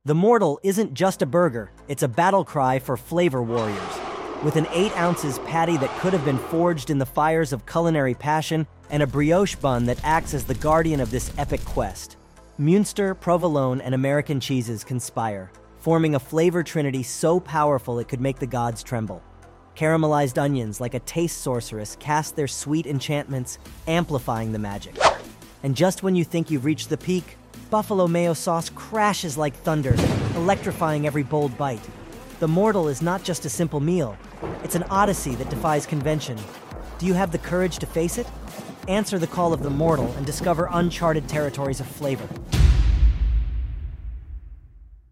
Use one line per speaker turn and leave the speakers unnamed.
The Mortal isn't just a burger, it's a battle cry for flavor warriors. With an 8 ounces patty that could have been forged in the fires of culinary passion and a brioche bun that acts as the guardian of this epic quest. Münster, provolone, and American cheeses conspire, forming a flavor trinity so powerful it could make the gods tremble. Caramelized onions, like a taste sorceress, cast their sweet enchantments, amplifying the magic. And just when you think you've reached the peak, buffalo mayo sauce crashes like thunder, electrifying every bold bite. The Mortal is not just a simple meal, it's an odyssey that defies convention. Do you have the courage to face it? Answer the call of the Mortal and discover uncharted territories of flavor.